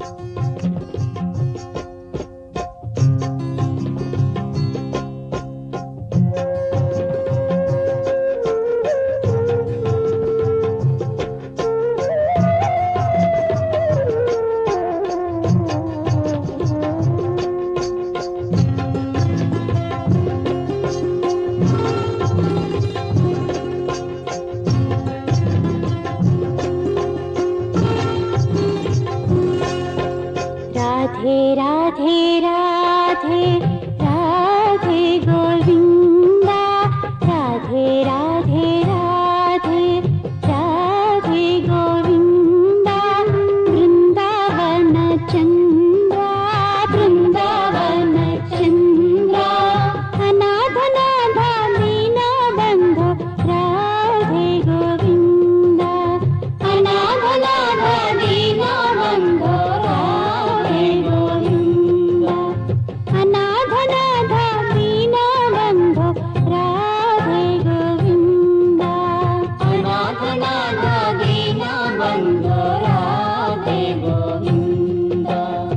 राधे राधे राधे राधे गोविंदा, राधे राधे राधे राधे गोविंदा, वृंदावन चंद्रा वृंदावन चंद्रा, अनाथ नाथा दीना बंधो राधे गोविंदा, अनाथ नाथा दीना बंधो राधे गोविंदा, अनाथ नाथा दीना बंधो राधे गोविंदा, अनाथ नाथा दीना बंधो राधे गोविंदा।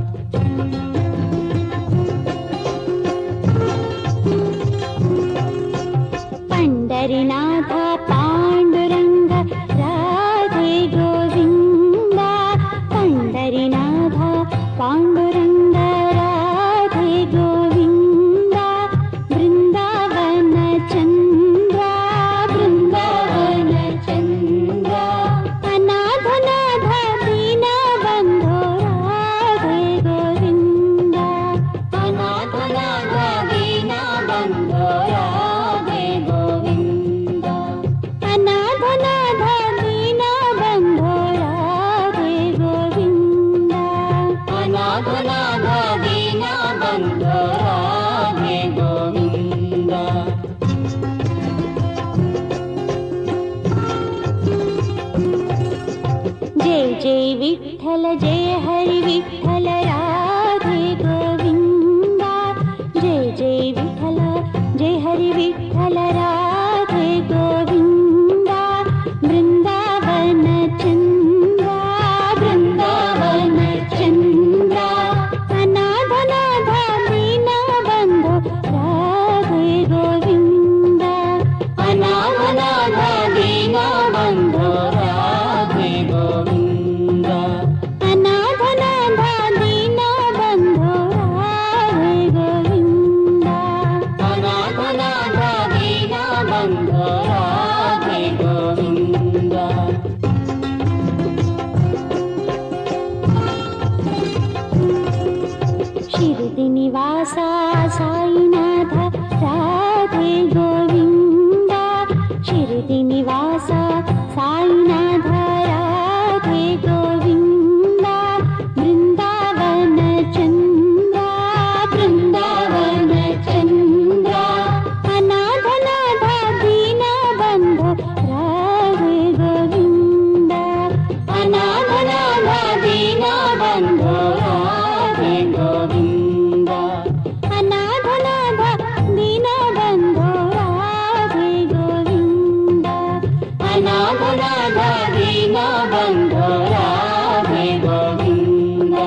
पंढरीनाथ पांडुरंग राधे गोविंदा, पंढरीनाथ पांडुरंग राधे गोविंदा, वृंदावन चंद्रा वृंदावन चंद्रा, अनाथ नाथ दीना बंधो राधे गोविंदा, अनाथ नाथ दीना बंधो राधे गोविंदा, अनाथ नाथ दीना बंधो राधे गोविंदा, अनाथ नाथ दीना बंधो राधे गोविंदा। जय जय विठ्ठल जय हरि विठ्ठल राधे गोविंदा, जय जय विठ्ठल जय हरि विठ्ठल राधे गोविंदा, वृंदावन चंद्रा वृंदावन चंद्रा, अनाथ नाथ दीना बंधो राधे गोविंदा, अनाथ नाथ दीना बंधो राधे गोविंदा, अनाथ नाथ दीना बंधो राधे गोविंदा, अनाथ नाथ दीना बंधो राधे गोविंदा। शिरडी निवासा साईनाथ राधे गोविंदा, शिरडी निवासा साईनाथ राधे गोविंदा, वृंदावन चंद्रा वृंदावन चंद्रा, अनाथ नाथ दीना बंधो राधे गोविंदा, अनाथ नाथ दीना बंधो राधे गोविंदा, अनाथ नाथ दीना बंधो राधे गोविंदा, अनाथ नाथ दीना बंधो राधे गोविंदा।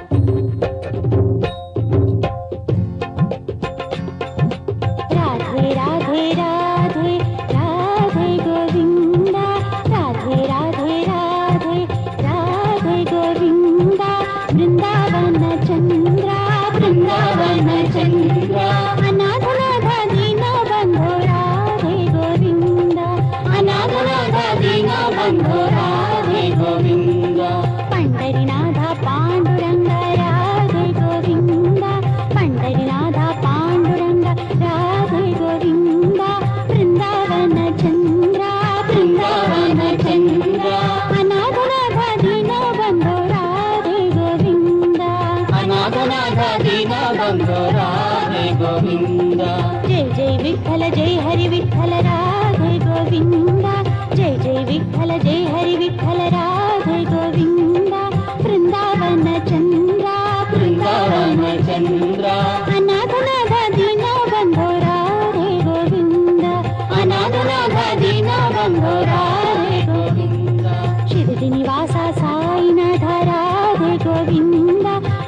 राधे राधे राधे राधे गोविंदा, राधे राधे राधे राधे गोविंदा, वृंदावन चंद्रा वृंदावन चंद्रा, अनाथ नाथ दीना बंधो राधे गोविंदा, अनाथ नाथ दीना बंधो राधे गोविंदा, पंढरीनाथ पांडुरंग राधे गोविंदा, पंढरीनाथ पांडुरंग राधे गोविंदा, वृंदावन चंद्रा वृंदावन चंद्रा, अनाथ नाथ दीना बंधो राधे गोविंदा, अनाथ नाथ दीना बंधो राधे गोविंदा। जय जय विठ्ठल जय हरि विठ्ठल राधे गोविंदा, जय जय विठ्ठल जय हरि विठ्ठल राधे गोविंदा, वृंदावन चंद्रा वृंदावन चंद्रा, अनाथ नाथ दीना बंधो राधे गोविंदा, अनाथ नाथ दीना बंधो राधे गोविंदा। शिरडी निवासा साईनाथ राधे गोविंदा,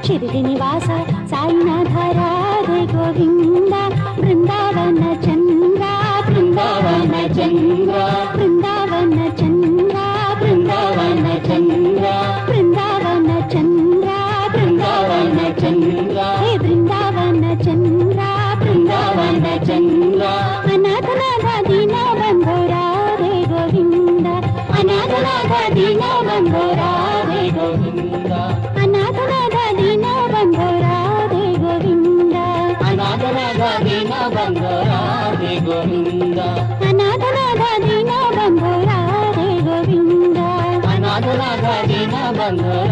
ಶಿರಡಿ ನಿವಾಸ ಸಾಯಿನಾಥ ರಾಧೆ ಗೋವಿಂದ ಬೃಂದಾವನ ಚಂದ್ರ ಬೃಂದಾವನ ಚಂದ್ರ ಬೃಂದಾವನ ಚಂದ್ರ ಬೃಂದಾವನ ಚಂದ್ರ ಬೃಂದಾವನ ಚಂದ್ರ ಬೃಂದಾವನ ಚಂದ್ರ ಹೇ ಬೃಂದಾವನ ಚಂದ್ರ ಬೃಂದಾವನ ಚಂದ್ರ ಅನಾಥನಾಥ ದೀನ ಬಂಧೋ ರಾಧೆ ಗೋವಿಂದ ಅನಾಥನಾಥ ದೀನ ಬಂಧೋ ರಾಧೆ ಗೋವಿಂದ ಅನಾಥನಾಥ ದೀನ ಬಂಧೋ ರಾಧೆ ಗೋವಿಂದ ಅನಾಥನಾಥ ದೀನ ಬಂಧೋ ರಾಧೆ ಗೋವಿಂದ ಅನಾಥನಾಥ ದೀನ ಬಂಧೋ ರಾಧೆ ಗೋವಿಂದ ಅನಾಥನಾಥ ದೀನ ಬಂಧೋ